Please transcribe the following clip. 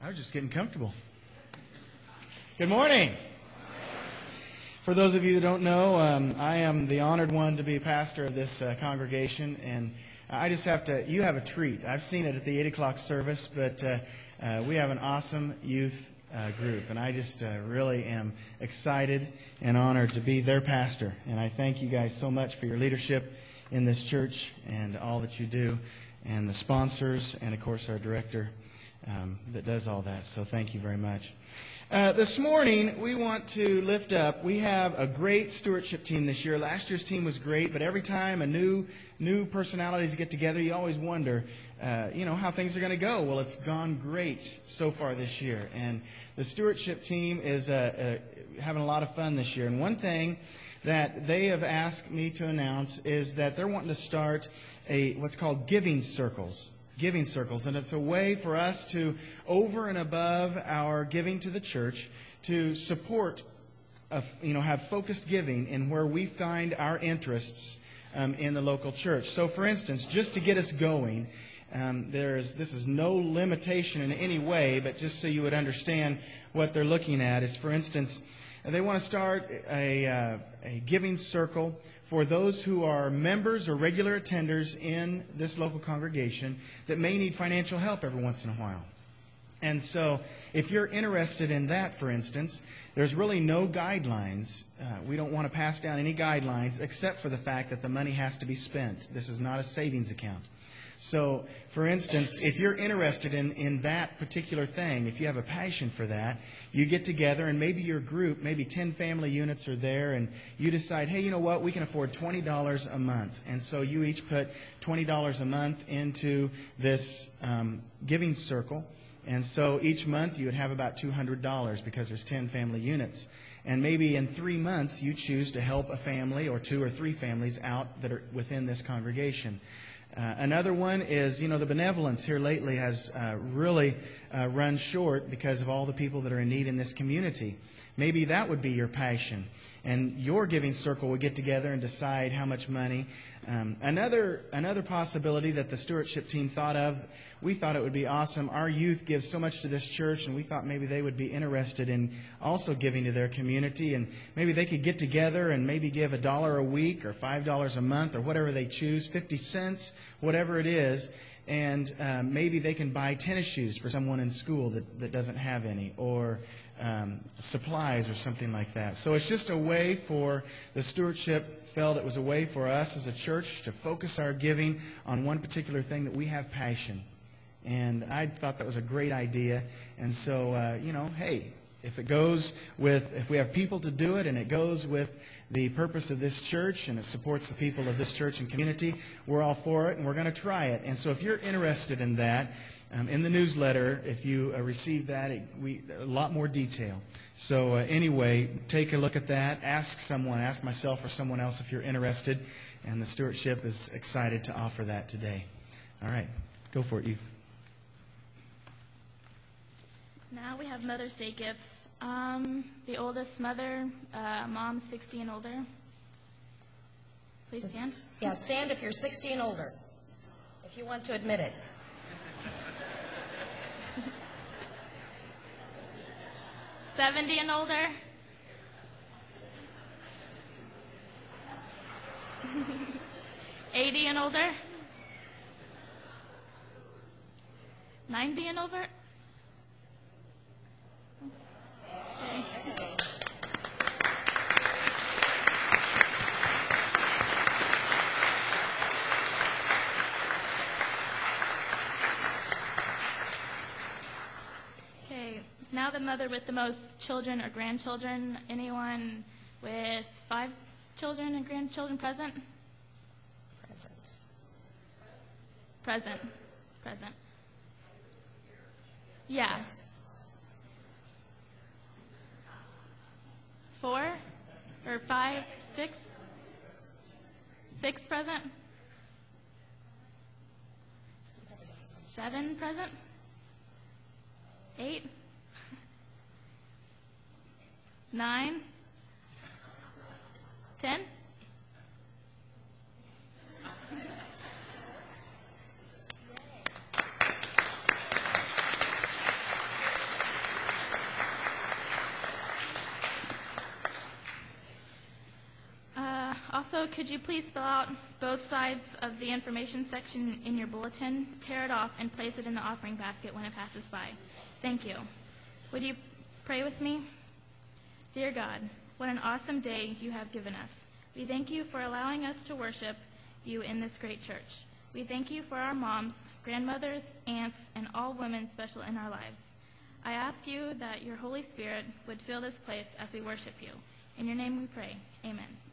I was just getting comfortable. Good morning. For those of you that don't know, I am the honored one to be pastor of this congregation, and I just have to, you have a treat. I've seen it at the 8 o'clock service, but we have an awesome youth group, and I just really am excited and honored to be their pastor. And I thank you guys so much for your leadership in this church and all that you do, and the sponsors, and of course our director that does all that. So thank you very much. This morning, we want to lift up. We have a great stewardship team this year. Last year's team was great, but every time a new personalities get together, you always wonder, how things are going to go. Well, it's gone great so far this year, and the stewardship team is having a lot of fun this year. And one thing that they have asked me to announce is that they're wanting to start what's called giving circles. Giving circles, and it's a way for us to, over and above our giving to the church, to support, have focused giving in where we find our interests in the local church. So, for instance, just to get us going, this is no limitation in any way, but just so you would understand what they're looking at is, for instance, they want to start a giving circle for those who are members or regular attenders in this local congregation that may need financial help every once in a while. And so if you're interested in that, for instance, there's really no guidelines. We don't want to pass down any guidelines except for the fact that the money has to be spent. This is not a savings account. So, for instance, if you're interested in that particular thing, if you have a passion for that, you get together and maybe your group, maybe 10 family units are there, and you decide, hey, you know what, we can afford $20 a month. And so you each put $20 a month into this giving circle. And so each month you would have about $200 because there's 10 family units. And maybe in 3 months you choose to help a family or 2 or 3 families out that are within this congregation. Another one is, the benevolence here lately has really run short because of all the people that are in need in this community. Maybe that would be your passion. And your giving circle would get together and decide how much money. Another possibility that the stewardship team thought of, we thought it would be awesome. Our youth give so much to this church, and we thought maybe they would be interested in also giving to their community. And maybe they could get together and maybe give $1 a week or $5 a month or whatever they choose, 50 cents, whatever it is. And maybe they can buy tennis shoes for someone in school that doesn't have any, or supplies or something like that. So it's just a way for the stewardship felt it was a way for us as a church to focus our giving on one particular thing that we have passion. And I thought that was a great idea. And so, hey, if we have people to do it and it goes with the purpose of this church and it supports the people of this church and community, we're all for it and we're going to try it. And so if you're interested in that, in the newsletter, if you receive that, a lot more detail. So anyway, take a look at that. Ask myself or someone else if you're interested. And the stewardship is excited to offer that today. All right, go for it, Eve. Now we have Mother's Day gifts. The oldest mother, mom 60 and older. Please stand. Yeah, stand if you're 60 and older, if you want to admit it. $70 and older. $80 and older. $90 and over. Okay. Now the mother with the most children or grandchildren. Anyone with 5 children and grandchildren present? Present. Yeah. 4 or 5, 6? 6 present? 7 present? 8? 9? 10? Also, could you please fill out both sides of the information section in your bulletin, tear it off, and place it in the offering basket when it passes by? Thank you. Would you pray with me? Dear God, what an awesome day you have given us. We thank you for allowing us to worship you in this great church. We thank you for our moms, grandmothers, aunts, and all women special in our lives. I ask you that your Holy Spirit would fill this place as we worship you. In your name we pray. Amen.